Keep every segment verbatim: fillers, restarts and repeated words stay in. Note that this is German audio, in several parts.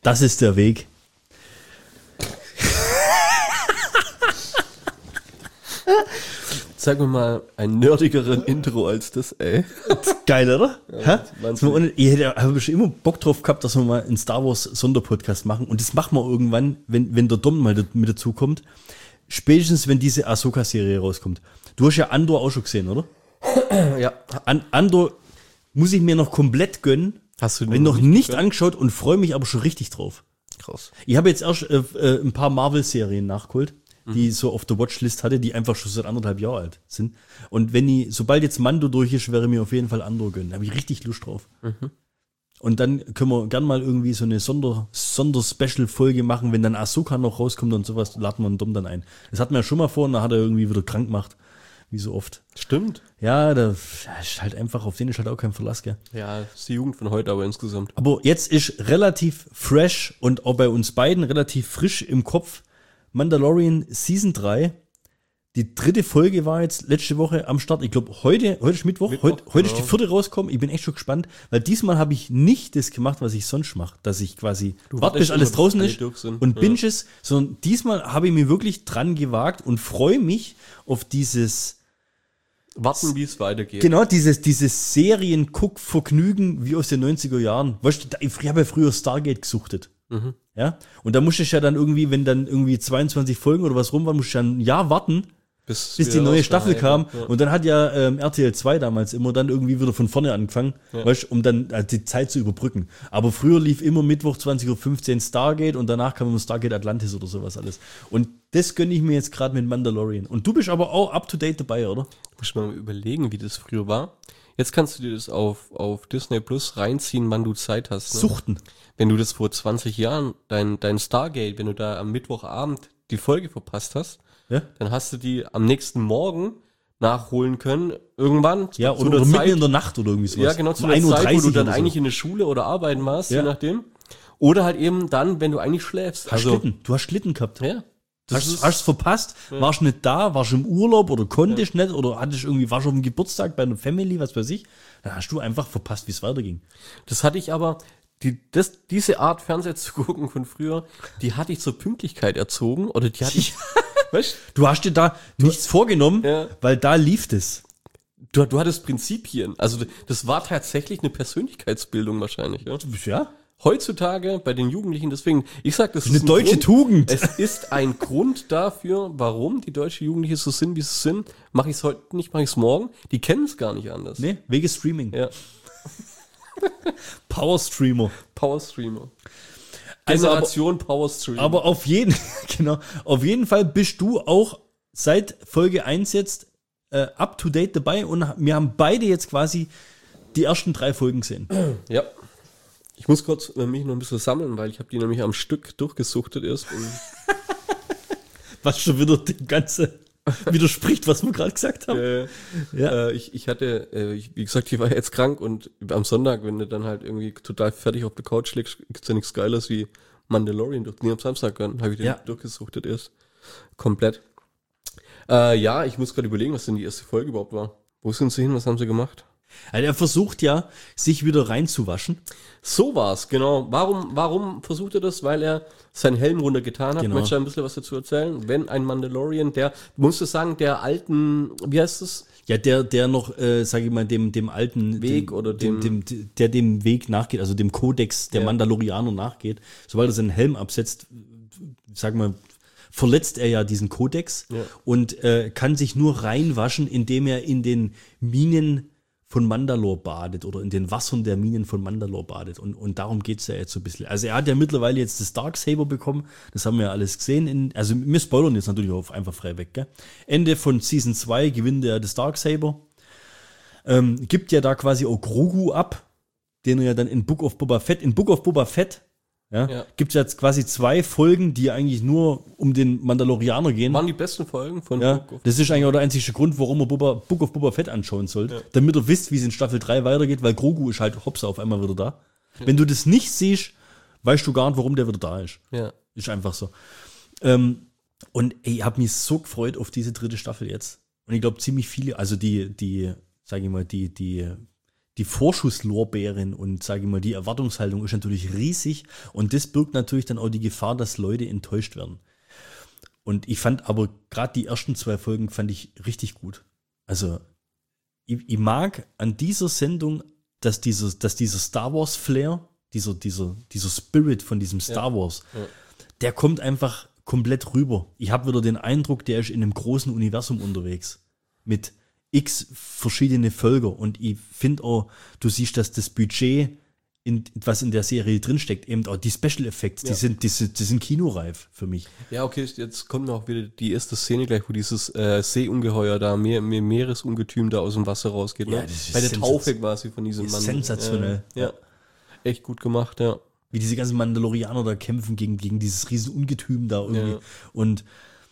Das ist der Weg. Sag mir mal ein nerdigeren Intro als das, ey. Geil, oder? Ja, Hä? Ich hätte hab schon immer Bock drauf gehabt, dass wir mal einen Star Wars Sonderpodcast machen. Und das machen wir irgendwann, wenn, wenn der Dom mal mit dazu kommt. Spätestens, wenn diese Ahsoka-Serie rauskommt. Du hast ja Andor auch schon gesehen, oder? Ja. An, Andor muss ich mir noch komplett gönnen. Hast du den noch nicht gehört? Angeschaut und freue mich aber schon richtig drauf. Krass. Ich habe jetzt erst äh, äh, ein paar Marvel-Serien nachgeholt, die ich so auf der Watchlist hatte, die einfach schon seit anderthalb Jahren alt sind. Und wenn ich, sobald jetzt Mando durch ist, wäre mir auf jeden Fall Andor gönnen. Da habe ich richtig Lust drauf. Mhm. Und dann können wir gern mal irgendwie so eine Sonder, Sonder-Special-Folge machen, wenn dann Ahsoka noch rauskommt und sowas, laden wir einen Dom dann ein. Das hatten wir ja schon mal vor und da hat er irgendwie wieder krank gemacht. Wie so oft. Stimmt. Ja, da ist halt einfach, auf den ist halt auch kein Verlass, gell? Ja, ist die Jugend von heute aber insgesamt. Aber jetzt ist relativ fresh und auch bei uns beiden relativ frisch im Kopf Mandalorian Season drei. Die dritte Folge war jetzt letzte Woche am Start. Ich glaube, heute, heute ist Mittwoch, Mittwoch heute, heute genau. ist die vierte rausgekommen. Ich bin echt schon gespannt, weil diesmal habe ich nicht das gemacht, was ich sonst mache, dass ich quasi warte, bis alles draußen ist und ja. binge es, sondern diesmal habe ich mir wirklich dran gewagt und freue mich auf dieses Warten, wie es weitergeht. Genau, dieses, dieses Serien-Guck-Vergnügen wie aus den neunziger Jahren. Weißt du, ich habe ja früher Stargate gesuchtet. Mhm. Ja? Und da musste ich ja dann irgendwie, wenn dann irgendwie zweiundzwanzig Folgen oder was rum waren, musste ich dann ein Jahr warten, bis, bis die neue Staffel kam. Ja. Und dann hat ja ähm, R T L zwei damals immer dann irgendwie wieder von vorne angefangen, ja. weißt, um dann äh, die Zeit zu überbrücken. Aber früher lief immer Mittwoch zwanzig Uhr fünfzehn Stargate und danach kam immer Stargate Atlantis oder sowas alles. Und das gönne ich mir jetzt gerade mit Mandalorian. Und du bist aber auch up-to-date dabei, oder? Du musst mal überlegen, wie das früher war. Jetzt kannst du dir das auf, auf Disney Plus reinziehen, wann du Zeit hast. Ne? Suchten. Wenn du das vor zwanzig Jahren, dein, dein Stargate, wenn du da am Mittwochabend die Folge verpasst hast, ja? dann hast du die am nächsten Morgen nachholen können. Irgendwann. Ja, oder, oder mitten in der Nacht oder irgendwie sowas. Ja, genau, zu um der Zeit, wo du dann eigentlich so. in der Schule oder arbeiten warst, ja. je nachdem. Oder halt eben dann, wenn du eigentlich schläfst. Hast also, Schlitten. Du hast Schlitten gehabt. Ja. Das hast du es verpasst? Ja. Warst nicht da? Warst im Urlaub oder konntest ja. nicht? Oder hattest irgendwie, warst auf dem Geburtstag bei einer Family, was weiß ich? Dann hast du einfach verpasst, wie es weiterging. Das hatte ich aber, die, das, diese Art Fernseher zu gucken von früher, die hatte ich zur Pünktlichkeit erzogen. Oder die hatte ich, weißt du? hast dir da du, nichts vorgenommen, ja. weil da lief das. Du, du hattest Prinzipien. Also das war tatsächlich eine Persönlichkeitsbildung wahrscheinlich. Ja. ja. Heutzutage bei den Jugendlichen, deswegen, ich sag, das, das ist eine deutsche Grund, Tugend. Es ist ein Grund dafür, warum die deutschen Jugendlichen so sind, wie sie sind. Mache ich es heute nicht, mache ich es morgen. Die kennen es gar nicht anders. Nee, wegen Streaming. Ja. Power Streamer. Power Streamer. Also Generation aber, Power Streamer. Aber auf jeden, genau, auf jeden Fall bist du auch seit Folge eins jetzt äh, up to date dabei und wir haben beide jetzt quasi die ersten drei Folgen gesehen. Ja. Ich muss kurz äh, mich noch ein bisschen sammeln, weil ich habe die nämlich am Stück durchgesuchtet erst. Was schon wieder dem Ganzen widerspricht, was wir gerade gesagt haben. Äh, ja. äh, ich, ich hatte, äh, ich, wie gesagt, ich war jetzt krank und am Sonntag, wenn du dann halt irgendwie total fertig auf der Couch liegst, gibt's ja nichts Geiles wie Mandalorian durch. Nee, am Samstag habe ich den ja. durchgesuchtet erst. Komplett. Äh, ja, ich muss gerade überlegen, was denn die erste Folge überhaupt war. Wo sind sie hin? Was haben sie gemacht? Also er versucht ja, sich wieder reinzuwaschen. So war's, genau. Warum, warum versucht er das? Weil er seinen Helm runtergetan hat. Genau. Möchtest du ein bisschen was dazu erzählen? Wenn ein Mandalorian, der, musst du sagen, der alten, wie heißt es? Ja, der, der noch, äh, sag ich mal, dem, dem alten Weg dem, oder dem, dem, dem, der dem Weg nachgeht, also dem Kodex der ja. Mandalorianer nachgeht. Sobald er seinen Helm absetzt, sag mal, verletzt er ja diesen Kodex ja. und äh, kann sich nur reinwaschen, indem er in den Minen von Mandalore badet oder in den Wassern der Minen von Mandalore badet. Und, und darum geht's ja jetzt so ein bisschen. Also er hat ja mittlerweile jetzt das Darksaber bekommen. Das haben wir ja alles gesehen. In, also wir spoilern jetzt natürlich auch einfach frei weg. Gell? Ende von Season zwei gewinnt er das Darksaber. Ähm, gibt ja da quasi auch Grogu ab, den er ja dann in Book of Boba Fett, in Book of Boba Fett Ja, ja. Gibt es jetzt quasi zwei Folgen, die eigentlich nur um den Mandalorianer gehen. Waren die besten Folgen von ja, Book of Das ist eigentlich auch der einzige Grund, warum ihr Boba, Book of Boba Fett anschauen sollt. Ja. Damit ihr wisst, wie es in Staffel drei weitergeht, weil Grogu ist halt hops auf einmal wieder da. Ja. Wenn du das nicht siehst, weißt du gar nicht, warum der wieder da ist. Ja. Ist einfach so. Ähm, und ey, ich habe mich so gefreut auf diese dritte Staffel jetzt. Und ich glaube, ziemlich viele, also die, die, sag ich mal, die, die, die Vorschusslorbeeren und, sage ich mal, die Erwartungshaltung ist natürlich riesig und das birgt natürlich dann auch die Gefahr, dass Leute enttäuscht werden. Und ich fand aber gerade die ersten zwei Folgen fand ich richtig gut. Also ich, ich mag an dieser Sendung, dass dieser, dass dieser Star Wars Flair, dieser, dieser, dieser Spirit von diesem Star Wars, ja. Ja. der kommt einfach komplett rüber. Ich habe wieder den Eindruck, der ist in einem großen Universum unterwegs. Mit x verschiedene Völker. Und ich finde auch, du siehst, dass das Budget, in, was in der Serie drinsteckt, eben auch die Special Effects, ja. die, sind, die, sind, die sind kinoreif für mich. Ja, okay, jetzt kommt noch wieder die erste Szene gleich, wo dieses äh, Seeungeheuer da, Meer, Meer, Meeresungetüm da aus dem Wasser rausgeht. Ne? Ja, das ist bei der Taufe quasi von diesem Mann. Sensationell. Ja, ja. Echt gut gemacht, ja. Wie diese ganzen Mandalorianer da kämpfen gegen, gegen dieses riesen Ungetüm da irgendwie. Ja. Und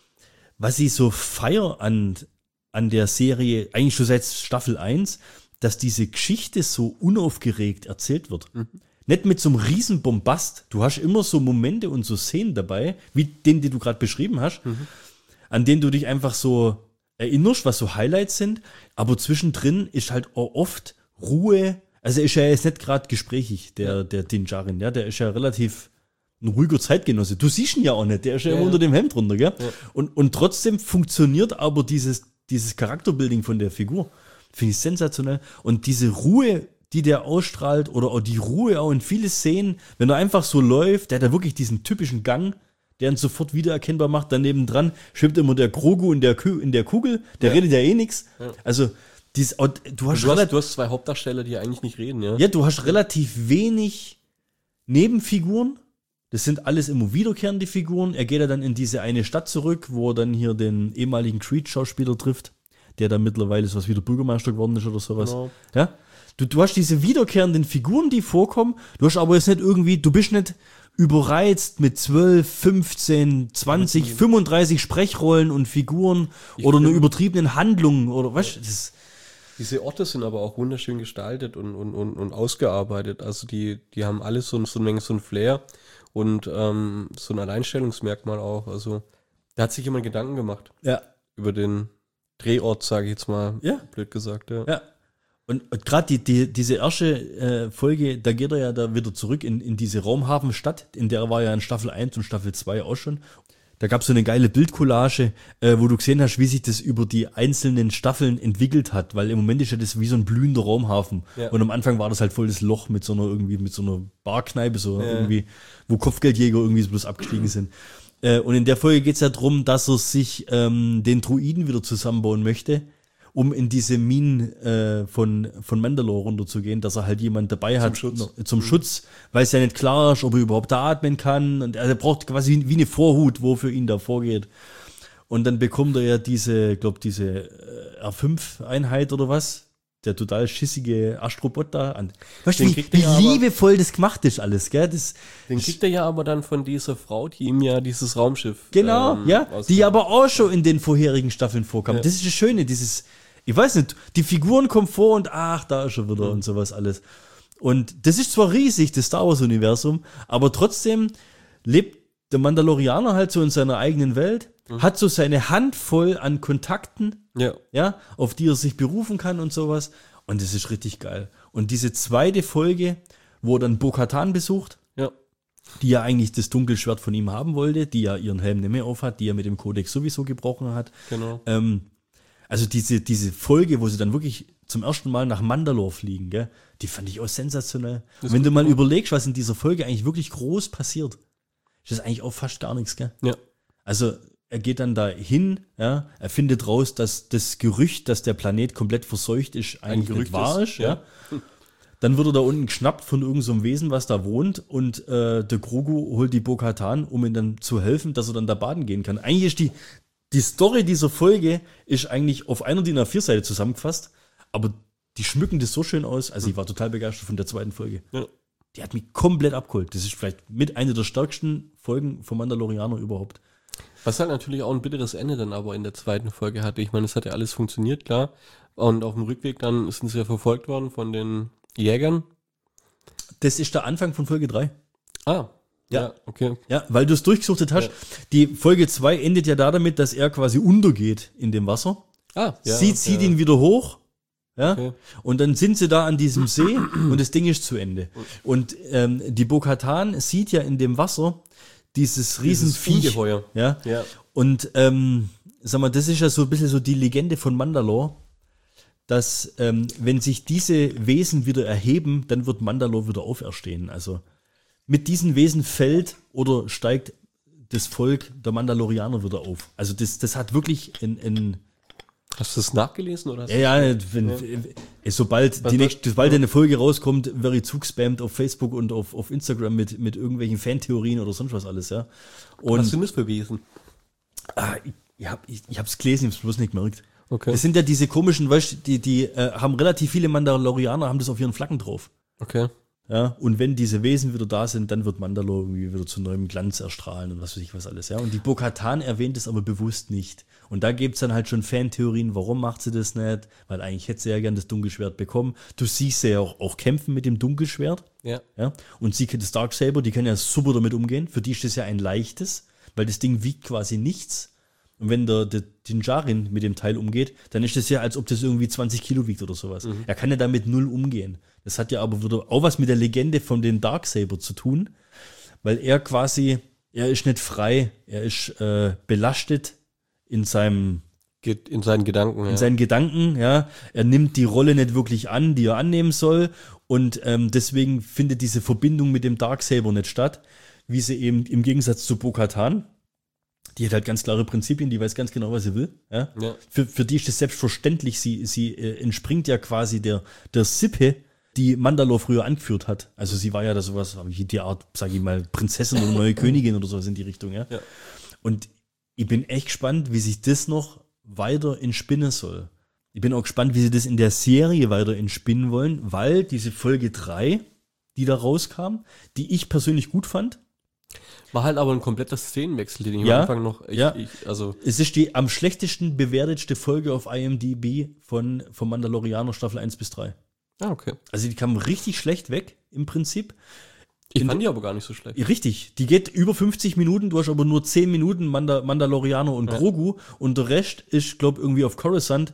was ich so feier an, an der Serie, eigentlich schon seit Staffel eins, dass diese Geschichte so unaufgeregt erzählt wird. Mhm. Nicht mit so einem riesen Bombast. Du hast immer so Momente und so Szenen dabei, wie den, den du gerade beschrieben hast, mhm. an denen du dich einfach so erinnerst, was so Highlights sind. Aber zwischendrin ist halt auch oft Ruhe. Also ist ja jetzt nicht gerade gesprächig, der, ja. der Din Djarin, ja, der ist ja relativ ein ruhiger Zeitgenosse. Du siehst ihn ja auch nicht, der ist ja, ja immer unter dem Hemd runter, gell? Ja. Und, und trotzdem funktioniert aber dieses, dieses Charakterbuilding von der Figur. Finde ich sensationell. Und diese Ruhe, die der ausstrahlt, oder auch die Ruhe auch in viele Szenen, wenn er einfach so läuft, der hat ja wirklich diesen typischen Gang, der ihn sofort wiedererkennbar macht. Daneben dran schwimmt immer der Grogu in der, Kü- in der Kugel, der ja. redet ja eh nichts. Ja. Also, dies, du, hast du, hast, du hast zwei Hauptdarsteller, die eigentlich nicht reden, ja? Ja, du hast relativ wenig Nebenfiguren. Das sind alles immer wiederkehrende Figuren. Er geht ja dann in diese eine Stadt zurück, wo er dann hier den ehemaligen Creed-Schauspieler trifft, der dann mittlerweile sowas wie der Bürgermeister geworden ist oder sowas. Genau. Ja? Du, du hast diese wiederkehrenden Figuren, die vorkommen. Du hast aber jetzt nicht irgendwie, du bist nicht überreizt mit zwölf, fünfzehn, zwanzig, fünfunddreißig Sprechrollen und Figuren ich oder einer übertriebenen Handlung oder was? Das Diese Orte sind aber auch wunderschön gestaltet und, und, und, und ausgearbeitet. Also die, die haben alles so, so, ein, so ein Flair und ähm, so ein Alleinstellungsmerkmal auch. Also da hat sich jemand Gedanken gemacht. Ja. Über den Drehort, sage ich jetzt mal, ja. blöd gesagt. Ja. ja. Und, und gerade die, die, diese erste äh, Folge, da geht er ja da wieder zurück in, in diese Raumhafenstadt, in der war ja in Staffel eins und Staffel zwei auch schon. Da gab es so eine geile Bildcollage, äh, wo du gesehen hast, wie sich das über die einzelnen Staffeln entwickelt hat, weil im Moment ist ja das wie so ein blühender Raumhafen. Ja. Und am Anfang war das halt voll das Loch mit so einer irgendwie, mit so einer Barkneipe, so ja. irgendwie, wo Kopfgeldjäger irgendwie so bloß abgestiegen sind. Äh, und in der Folge geht es ja darum, dass er sich ähm, den Druiden wieder zusammenbauen möchte, um in diese Minen äh, von, von Mandalore runterzugehen, dass er halt jemand dabei zum hat Schutz. No, zum mhm. Schutz, weil es ja nicht klar ist, ob er überhaupt da atmen kann. Und er braucht quasi wie eine Vorhut, wo für ihn da vorgeht. Und dann bekommt er ja diese, glaube diese R fünf Einheit oder was, der total schissige Astrobot da an. Weißt du, wie, wie ja liebevoll das gemacht ist alles, gell? Das, den kriegt er ja aber dann von dieser Frau, die ihm ja dieses Raumschiff Genau, ähm, ja, die aber auch schon in den vorherigen Staffeln vorkam. Ja. Das ist das Schöne, dieses, ich weiß nicht, die Figuren kommen vor und ach, da ist er wieder mhm. und sowas alles. Und das ist zwar riesig, das Star Wars Universum, aber trotzdem lebt der Mandalorianer halt so in seiner eigenen Welt, mhm. hat so seine Handvoll an Kontakten, ja. ja, auf die er sich berufen kann und sowas. Und das ist richtig geil. Und diese zweite Folge, wo er dann Bo-Katan besucht, ja. die ja eigentlich das Dunkelschwert von ihm haben wollte, die ja ihren Helm nicht mehr aufhat, die er mit dem Kodex sowieso gebrochen hat. Genau. Ähm, also diese, diese Folge, wo sie dann wirklich zum ersten Mal nach Mandalore fliegen, gell, die fand ich auch sensationell. Und wenn du mal gut. überlegst, was in dieser Folge eigentlich wirklich groß passiert, ist das eigentlich auch fast gar nichts, gell? Ja. Also er geht dann da hin, ja, er findet raus, dass das Gerücht, dass der Planet komplett verseucht ist, eigentlich nicht wahr ist, ja. ja. Dann wird er da unten geschnappt von irgendeinem so Wesen, was da wohnt, und äh, der Grogu holt die Bo-Katan, um ihm dann zu helfen, dass er dann da baden gehen kann. Eigentlich ist die, die Story dieser Folge ist eigentlich auf einer D I N A vier Seite zusammengefasst, aber die schmücken das so schön aus. Also ich war total begeistert von der zweiten Folge. Ja. Die hat mich komplett abgeholt. Das ist vielleicht mit einer der stärksten Folgen vom Mandalorianer überhaupt. Was halt natürlich auch ein bitteres Ende dann aber in der zweiten Folge hatte. Ich meine, es hat ja alles funktioniert, klar. Und auf dem Rückweg dann sind sie ja verfolgt worden von den Jägern. Das ist der Anfang von Folge drei. Ah, ja, ja okay. Ja, weil du es durchgesuchtet hast. Ja. Die Folge zwei endet ja da damit, dass er quasi untergeht in dem Wasser. Ah, ja. Sie zieht ja. ihn wieder hoch. Ja? Okay. Und dann sind sie da an diesem See und das Ding ist zu Ende. Und ähm, die Bo-Katan sieht ja in dem Wasser dieses Riesenviech. Ja? Ja. Und ähm, sag mal, das ist ja so ein bisschen so die Legende von Mandalore, dass ähm, wenn sich diese Wesen wieder erheben, dann wird Mandalore wieder auferstehen. Also mit diesen Wesen fällt oder steigt das Volk der Mandalorianer wieder auf. Also das, das hat wirklich ein, ein Hast du das nachgelesen? Oder hast ja, ja, wenn, ja. sobald, Was die nächste, sobald eine Folge rauskommt, werde ich zugespammt auf Facebook und auf, auf Instagram mit, mit irgendwelchen Fantheorien oder sonst was alles. Ja. Und was sind das für Wesen? Ah, ich, ich habe ich, ich hab's gelesen, ich hab's bloß nicht gemerkt. Okay. Das sind ja diese komischen, weißt du, die, die äh, haben relativ viele Mandalorianer, haben das auf ihren Flaggen drauf. Okay. Ja, und wenn diese Wesen wieder da sind, dann wird Mandalore irgendwie wieder zu neuem Glanz erstrahlen und was weiß ich was alles. Ja. Und die Bo-Katan erwähnt es aber bewusst nicht. Und da gibt's dann halt schon Fantheorien, warum macht sie das nicht? Weil eigentlich hätte sie ja gern das Dunkelschwert bekommen. Du siehst sie ja auch, auch kämpfen mit dem Dunkelschwert. Ja. Ja. Und sie, das Darksaber, die kann ja super damit umgehen. Für die ist das ja ein leichtes, weil das Ding wiegt quasi nichts. Und wenn der, der Din Djarin mit dem Teil umgeht, dann ist das ja, als ob das irgendwie zwanzig Kilo wiegt oder sowas. Mhm. Er kann ja damit null umgehen. Das hat ja aber wieder auch was mit der Legende von den Darksaber zu tun, weil er quasi, er ist nicht frei, er ist äh, belastet in seinem in seinen Gedanken. In ja. seinen Gedanken, ja. Er nimmt die Rolle nicht wirklich an, die er annehmen soll, und ähm, deswegen findet diese Verbindung mit dem Darksaber nicht statt, wie sie eben im Gegensatz zu Bo-Katan. Die hat halt ganz klare Prinzipien, die weiß ganz genau, was sie will. Ja? Ja. Für, für die ist das selbstverständlich, sie, sie äh, entspringt ja quasi der, der Sippe, die Mandalore früher angeführt hat. Also sie war ja da sowas, wie die Art, sag ich mal, Prinzessin oder neue Königin oder sowas in die Richtung. Ja? Ja. Und ich bin echt gespannt, wie sich das noch weiter entspinnen soll. Ich bin auch gespannt, wie sie das in der Serie weiter entspinnen wollen, weil diese Folge drei, die da rauskam, die ich persönlich gut fand, war halt aber ein kompletter Szenenwechsel, den ich ja, am Anfang noch. Ich, ja. ich, also es ist die am schlechtesten bewertetste Folge auf I M D B von, von Mandalorianer Staffel eins bis drei. Ah, okay. Also die kam richtig schlecht weg, im Prinzip. Ich fand die aber gar nicht so schlecht. Richtig. Die geht über fünfzig Minuten, du hast aber nur zehn Minuten Manda- Mandalorianer und ja. Grogu, und der Rest ist, glaube ich, irgendwie auf Coruscant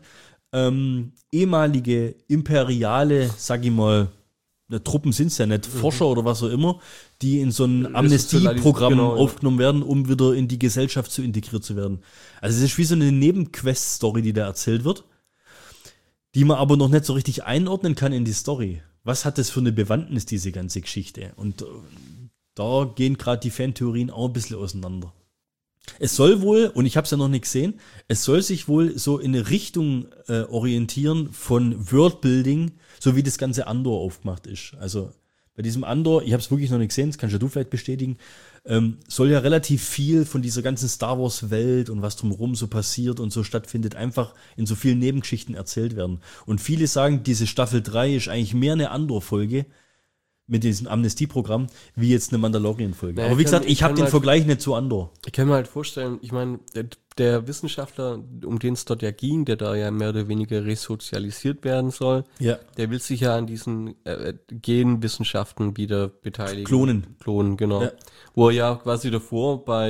ähm, ehemalige imperiale, sag ich mal, Truppen sind es ja nicht, mhm. Forscher oder was auch immer, die in so ein Amnestieprogramm genau, aufgenommen ja. werden, um wieder in die Gesellschaft zu integriert zu werden. Also es ist wie so eine Nebenquest-Story, die da erzählt wird, die man aber noch nicht so richtig einordnen kann in die Story. Was hat das für eine Bewandtnis, diese ganze Geschichte? Und äh, da gehen gerade die Fantheorien auch ein bisschen auseinander. Es soll wohl, und ich habe es ja noch nicht gesehen, es soll sich wohl so in eine Richtung äh, orientieren von Worldbuilding, so wie das ganze Andor aufgemacht ist. Also bei diesem Andor, ich habe es wirklich noch nicht gesehen, das kannst ja du vielleicht bestätigen, ähm, soll ja relativ viel von dieser ganzen Star Wars Welt und was drumherum so passiert und so stattfindet, einfach in so vielen Nebengeschichten erzählt werden. Und viele sagen, diese Staffel drei ist eigentlich mehr eine Andor-Folge mit diesem Amnestieprogramm, wie jetzt eine Mandalorian-Folge. Naja, aber wie kann, gesagt, ich, ich habe den halt, Vergleich nicht zu Andor. Ich kann mir halt vorstellen, ich meine, der, der Wissenschaftler, um den es dort ja ging, der da ja mehr oder weniger resozialisiert werden soll, ja. der will sich ja an diesen äh, Genwissenschaften wieder beteiligen. Klonen. Klonen, genau. Ja. Wo er ja quasi davor bei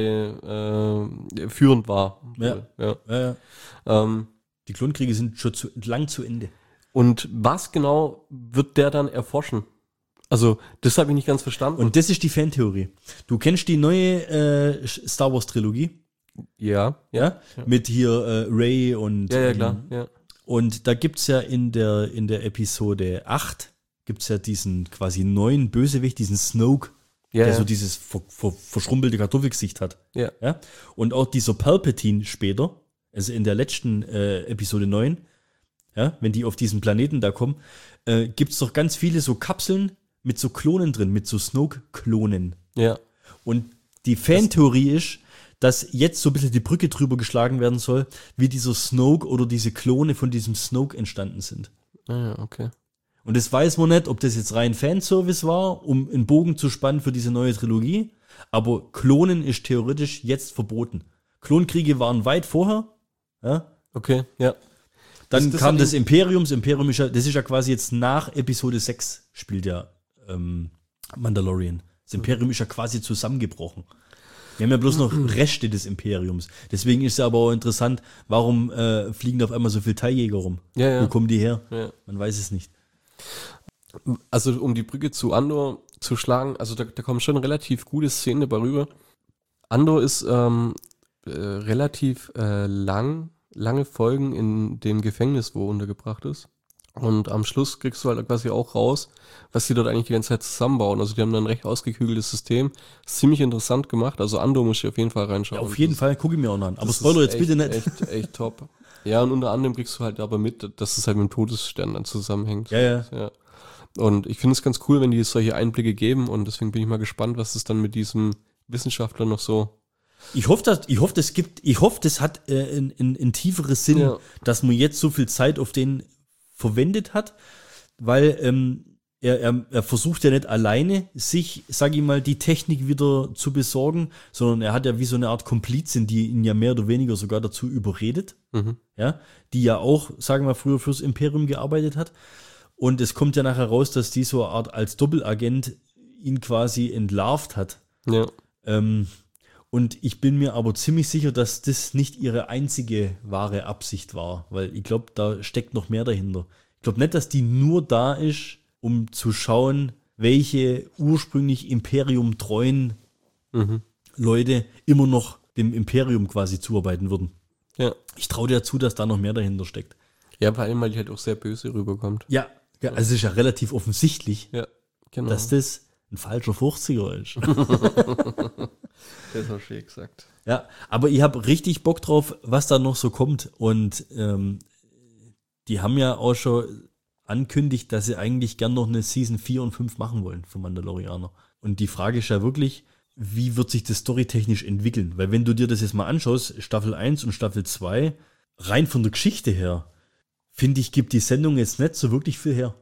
äh, führend war. Ja. ja. ja, ja. Ähm, Die Klonkriege sind schon zu, lang zu Ende. Und was genau wird der dann erforschen? Also, das habe ich nicht ganz verstanden. Und das ist die Fantheorie. Du kennst die neue äh, Star Wars Trilogie? Ja. Ja? ja. Mit hier äh, Rey und Ja, ja, klar. Ja. Und da gibt's ja in der in der Episode acht gibt's ja diesen quasi neuen Bösewicht, diesen Snoke, ja, der ja. so dieses ver, ver, verschrumpelte Kartoffelgesicht hat. Ja. ja. Und auch dieser Palpatine später, also in der letzten äh, Episode neun, ja, wenn die auf diesen Planeten da kommen, äh, gibt's doch ganz viele so Kapseln mit so Klonen drin, mit so Snoke-Klonen. Ja. Und die Fantheorie ist, dass jetzt so ein bisschen die Brücke drüber geschlagen werden soll, wie dieser Snoke oder diese Klone von diesem Snoke entstanden sind. Ah ja, okay. Und das weiß man nicht, ob das jetzt rein Fanservice war, um einen Bogen zu spannen für diese neue Trilogie, aber Klonen ist theoretisch jetzt verboten. Klonkriege waren weit vorher. Ja? Okay, ja. Dann das, das kam das Imperium, das Imperium ist ja, das ist ja quasi jetzt nach Episode sechs spielt ja ähm, Mandalorian. Das Imperium ist ja quasi zusammengebrochen. Wir haben ja bloß noch Reste des Imperiums. Deswegen ist es aber auch interessant, warum äh, fliegen da auf einmal so viele Teiljäger rum? Ja, ja. Wo kommen die her? Ja. Man weiß es nicht. Also um die Brücke zu Andor zu schlagen, also da, da kommen schon relativ gute Szenen dabei rüber. Andor ist ähm, äh, relativ äh, lang, lange Folgen in dem Gefängnis, wo er untergebracht ist. Und am Schluss kriegst du halt quasi auch raus, was die dort eigentlich die ganze Zeit zusammenbauen. Also die haben dann ein recht ausgeklügeltes System. Ist ziemlich interessant gemacht. Also Andor muss ich auf jeden Fall reinschauen. Ja, auf jeden das, Fall, gucke ich mir auch noch an. Aber das Spoiler ist jetzt echt, bitte nicht. Echt, echt top. Ja, und unter anderem kriegst du halt aber mit, dass es halt mit dem Todesstern dann zusammenhängt. Ja, ja. ja. Und ich finde es ganz cool, wenn die solche Einblicke geben. Und deswegen bin ich mal gespannt, was es dann mit diesem Wissenschaftler noch so... Ich hoffe, dass, ich hoffe, das gibt, ich hoffe, das hat äh, ein, ein, ein tieferes Sinn, Ja. dass man jetzt so viel Zeit auf den verwendet hat, weil ähm, er, er, er versucht ja nicht alleine, sich, sag ich mal, die Technik wieder zu besorgen, sondern er hat ja wie so eine Art Komplizin, die ihn ja mehr oder weniger sogar dazu überredet, Mhm. ja, die ja auch, sagen wir mal, früher fürs Imperium gearbeitet hat. Und es kommt ja nachher raus, dass die so eine Art als Doppelagent ihn quasi entlarvt hat. Ja. Ähm, und ich bin mir aber ziemlich sicher, dass das nicht ihre einzige wahre Absicht war, weil ich glaube, da steckt noch mehr dahinter. Ich glaube nicht, dass die nur da ist, um zu schauen, welche ursprünglich imperiumtreuen Mhm. Leute immer noch dem Imperium quasi zuarbeiten würden. Ja. Ich traue dir zu, dass da noch mehr dahinter steckt. Ja, vor allem, weil die halt auch sehr böse rüberkommt. Ja, ja, also es ist ja relativ offensichtlich, Ja, genau. dass das ein falscher fünfziger ist. Das hast du schön gesagt. Ja, aber ich habe richtig Bock drauf, was da noch so kommt. Und ähm, die haben ja auch schon ankündigt, dass sie eigentlich gern noch eine Season vier und fünf machen wollen von Mandalorianer. Und die Frage ist ja wirklich, wie wird sich das storytechnisch entwickeln? Weil wenn du dir das jetzt mal anschaust, Staffel eins und Staffel zwei, rein von der Geschichte her, finde ich, gibt die Sendung jetzt nicht so wirklich viel her.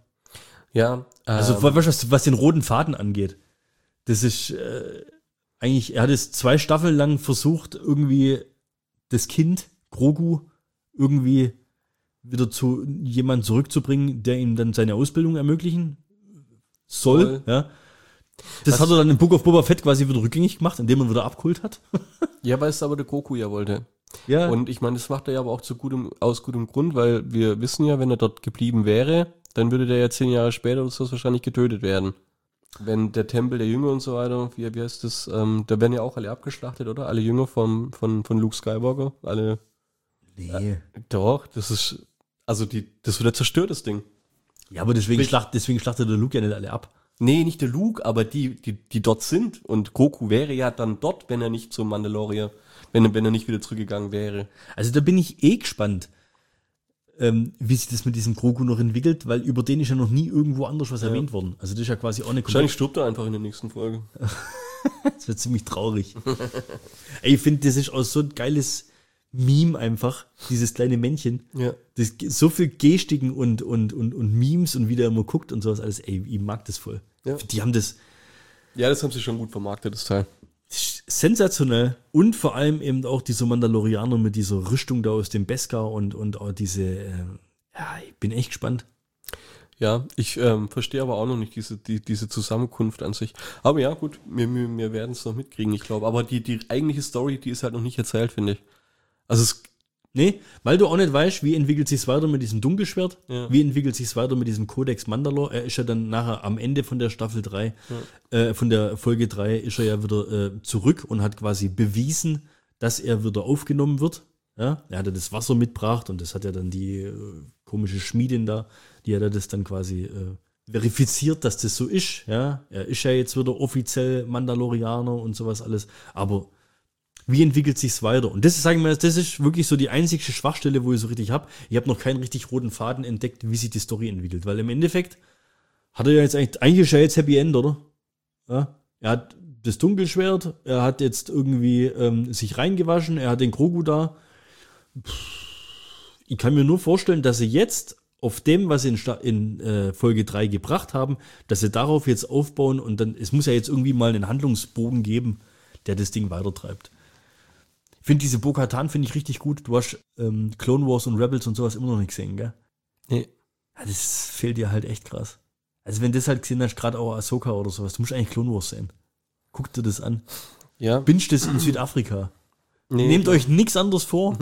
Ja, Also ähm, was, was den roten Faden angeht, das ist äh, eigentlich, er hat es zwei Staffeln lang versucht, irgendwie das Kind, Grogu, irgendwie wieder zu jemandem zurückzubringen, der ihm dann seine Ausbildung ermöglichen soll. Soll. Ja. Das Was- hat er dann im Book of Boba Fett quasi wieder rückgängig gemacht, indem er wieder abgeholt hat. ja, weil es aber der Goku ja wollte. Ja. Und ich meine, das macht er ja aber auch zu gutem, aus gutem Grund, weil wir wissen ja, wenn er dort geblieben wäre, dann würde der ja zehn Jahre später oder so wahrscheinlich getötet werden. Wenn der Tempel der Jünger und so weiter, wie, wie heißt das, ähm, da werden ja auch alle abgeschlachtet, oder? Alle Jünger vom, von, von Luke Skywalker, alle. nee. Doch, das ist, also die, das wird ja zerstört, das Ding. Ja, aber deswegen, Sprich- schlacht, deswegen schlachtet der Luke ja nicht alle ab. Nee, nicht der Luke, aber die, die, die dort sind. Und Goku wäre ja dann dort, wenn er nicht zum Mandalorier, wenn, er- wenn er nicht wieder zurückgegangen wäre. Also da bin ich eh gespannt, ähm, wie sich das mit diesem Grogu noch entwickelt, weil über den ist ja noch nie irgendwo anders was Ja. erwähnt worden. Also das ist ja quasi auch eine Wahrscheinlich stirbt er einfach in der nächsten Folge. Das wird ziemlich traurig. Ey, ich finde, das ist auch so ein geiles Meme einfach, dieses kleine Männchen. Ja. Das, so viel Gestiken und, und, und, und Memes und wie der immer guckt und sowas alles. Ey, ich mag das voll. Ja. Die haben das, Ja, das haben sie schon gut vermarktet, das Teil. das ist sensationell und vor allem eben auch diese Mandalorianer mit dieser Rüstung da aus dem Beskar und, und auch diese, äh, ja, ich bin echt gespannt. Ja, ich ähm, verstehe aber auch noch nicht diese, die, diese Zusammenkunft an sich. Aber ja, gut, wir, wir, wir werden es noch mitkriegen, ich glaube. Aber die, die eigentliche Story, die ist halt noch nicht erzählt, finde ich. Also es, Nee, weil du auch nicht weißt, wie entwickelt sich's weiter mit diesem Dunkelschwert, Ja. wie entwickelt sich's weiter mit diesem Codex Mandalore. Er ist ja dann nachher am Ende von der Staffel drei, äh, von der Folge drei, ist er ja wieder äh, zurück und hat quasi bewiesen, dass er wieder aufgenommen wird. Ja, er hat ja das Wasser mitgebracht und das hat ja dann die äh, komische Schmiedin da, die hat ja das dann quasi äh, verifiziert, dass das so ist. Ja, er ist ja jetzt wieder offiziell Mandalorianer und sowas alles, aber wie entwickelt sich's weiter? Und das ist, sagen wir mal, das ist wirklich so die einzige Schwachstelle, wo ich so richtig habe. Ich habe noch keinen richtig roten Faden entdeckt, wie sich die Story entwickelt. Weil im Endeffekt hat er ja jetzt eigentlich, eigentlich ist ja jetzt Happy End, oder? Ja? Er hat das Dunkelschwert, er hat jetzt irgendwie ähm, sich reingewaschen, er hat den Grogu da. Ich kann mir nur vorstellen, dass sie jetzt auf dem, was sie in, Sta- in äh, Folge drei gebracht haben, dass sie darauf jetzt aufbauen und dann, es muss ja jetzt irgendwie mal einen Handlungsbogen geben, der das Ding weitertreibt. Ich finde diese Bo-Katan finde ich richtig gut. Du hast ähm, Clone Wars und Rebels und sowas immer noch nicht gesehen, gell? nee. Ja, das fehlt dir halt echt krass. Also wenn du das halt gesehen hast, gerade auch Ahsoka oder sowas, du musst eigentlich Clone Wars sehen. Guck dir das an. Ja. Binscht es in Südafrika. Nee, Nehmt euch nichts anderes vor.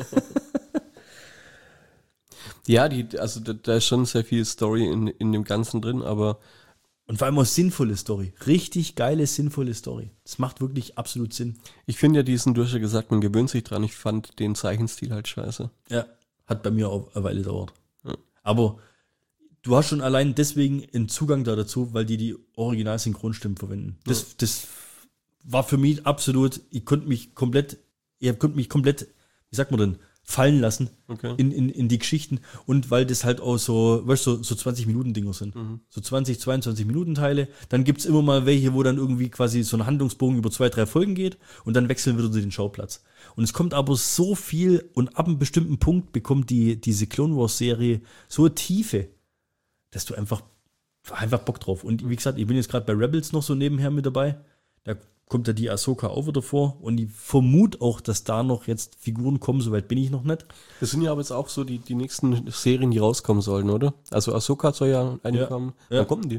Ja, die, also da, da ist schon sehr viel Story in, in dem Ganzen drin, aber... Und vor allem auch sinnvolle Story. Richtig geile, sinnvolle Story. Das macht wirklich absolut Sinn. Ich finde ja diesen, du hast ja gesagt, man gewöhnt sich dran. Ich fand den Zeichenstil halt scheiße. Ja, hat bei mir auch eine Weile gedauert. Ja. Aber du hast schon allein deswegen einen Zugang da dazu, weil die die Original-Synchronstimmen verwenden. Das, ja. das war für mich absolut, ich konnte mich komplett, ich konnte mich komplett, wie sagt man denn, fallen lassen okay. in, in, in die Geschichten. Und weil das halt auch so, weißt du, so, so zwanzig-Minuten-Dinger sind. Mhm. So zwanzig, zweiundzwanzig-Minuten-Teile. Dann gibt's immer mal welche, wo dann irgendwie quasi so ein Handlungsbogen über zwei, drei Folgen geht und dann wechseln wieder den Schauplatz. Und es kommt aber so viel und ab einem bestimmten Punkt bekommt die, diese Clone Wars-Serie so eine Tiefe, dass du einfach, einfach Bock drauf. Und wie gesagt, ich bin jetzt gerade bei Rebels noch so nebenher mit dabei. Da kommt ja die Ahsoka auch wieder vor und ich vermute auch, dass da noch jetzt Figuren kommen, soweit bin ich noch nicht. Das sind ja aber jetzt auch so die, die nächsten Serien, die rauskommen sollen, oder? Also Ahsoka soll ja eine kommen. Ja. Wann kommen die?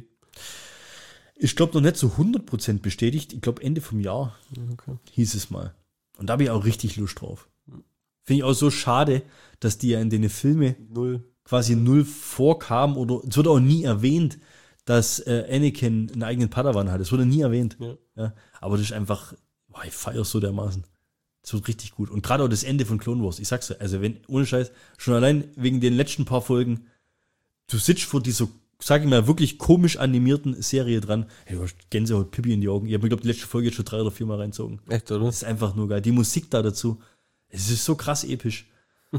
Ich glaube noch nicht so hundert Prozent bestätigt. Ich glaube Ende vom Jahr okay. hieß es mal. Und da habe ich auch richtig Lust drauf. Finde ich auch so schade, dass die ja in den Filmen null. quasi null vorkamen oder es wird auch nie erwähnt, dass äh, Anakin einen eigenen Padawan hat. Das wurde nie erwähnt. Ja. Ja, aber das ist einfach, boah, ich feiere es so dermaßen. Das wird richtig gut. Und gerade auch das Ende von Clone Wars. Ich sag's dir, also wenn, ohne Scheiß, schon allein wegen den letzten paar Folgen, du sitzt vor dieser, sag ich mal, wirklich komisch animierten Serie dran. Hey, du hast Gänsehaut, Pippi in die Augen. Ich habe mir, glaube die letzte Folge jetzt schon drei oder vier Mal reinzogen. Echt, oder? Das ist einfach nur geil. Die Musik da dazu, es ist so krass episch.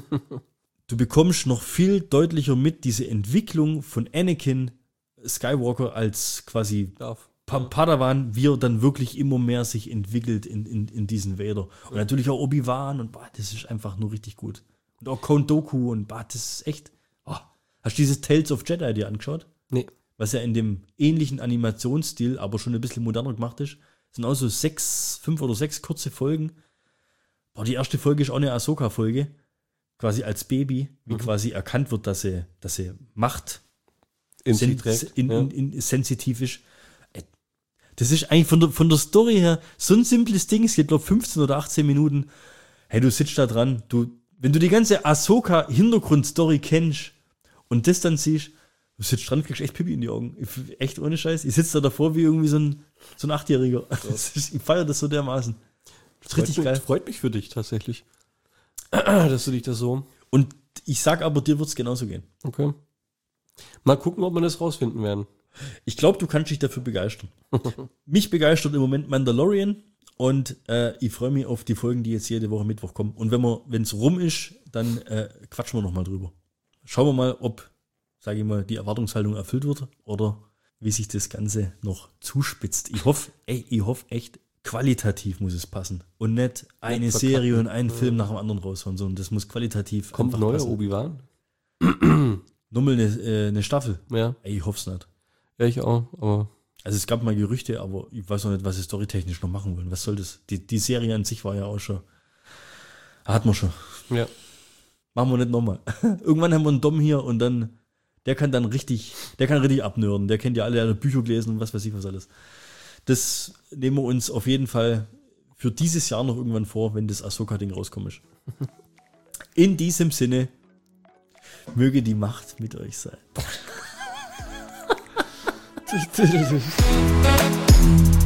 Du bekommst noch viel deutlicher mit diese Entwicklung von Anakin Skywalker als quasi Darf. Pa- Padawan, wie er dann wirklich immer mehr sich entwickelt in, in, in diesen Vader. Und natürlich auch Obi-Wan und bah, das ist einfach nur richtig gut. Und auch Count Dooku und bah, das ist echt. Oh. Hast du dieses Tales of Jedi dir angeschaut? Nee. Was ja in dem ähnlichen Animationsstil, aber schon ein bisschen moderner gemacht ist. Das sind auch so sechs, fünf oder sechs kurze Folgen. Boah, die erste Folge ist auch eine Ahsoka-Folge. Quasi als Baby, wie mhm. quasi erkannt wird, dass sie, dass sie Macht in sen- in, ja. in, in, sensitiv ist. Das ist eigentlich von der, von der Story her so ein simples Ding. Es geht, glaube ich, fünfzehn oder achtzehn Minuten. Hey, du sitzt da dran. Du, wenn du die ganze Ahsoka-Hintergrundstory kennst und das dann siehst, du sitzt dran, kriegst echt Pipi in die Augen. Ich, echt ohne Scheiß. Ich sitze da davor wie irgendwie so ein, so ein Achtjähriger. Ist, ich feiere das so dermaßen. Das richtig freut geil. Mich, freut mich für dich tatsächlich, dass du dich da so... Und ich sag aber, dir wird es genauso gehen. Okay. Mal gucken, ob wir das rausfinden werden. Ich glaube, du kannst dich dafür begeistern. Mich begeistert im Moment Mandalorian und äh, ich freue mich auf die Folgen, die jetzt jede Woche Mittwoch kommen. Und wenn wir, wenn es rum ist, dann äh, quatschen wir nochmal drüber. Schauen wir mal, ob, sage ich mal, die Erwartungshaltung erfüllt wird oder wie sich das Ganze noch zuspitzt. Ich hoffe, ey, ich hoffe echt, qualitativ muss es passen. Und nicht eine nicht Serie und einen Film nach dem anderen raushauen, sondern das muss qualitativ kommt ein neuer Obi-Wan? Nochmal eine, äh, eine Staffel? Ja. Ey, ich hoffe es nicht. Ja, ich auch, aber... Also es gab mal Gerüchte, aber ich weiß noch nicht, was sie storytechnisch noch machen wollen. Was soll das? Die, die Serie an sich war ja auch schon... Hat man schon. Ja. Machen wir nicht nochmal. Irgendwann haben wir einen Dom hier und dann... Der kann dann richtig... Der kann richtig abnörden. Der kennt ja alle, alle Bücher gelesen und was weiß ich was alles. Das nehmen wir uns auf jeden Fall für dieses Jahr noch irgendwann vor, wenn das Ahsoka-Ding rauskommt. In diesem Sinne... Möge die Macht mit euch sein.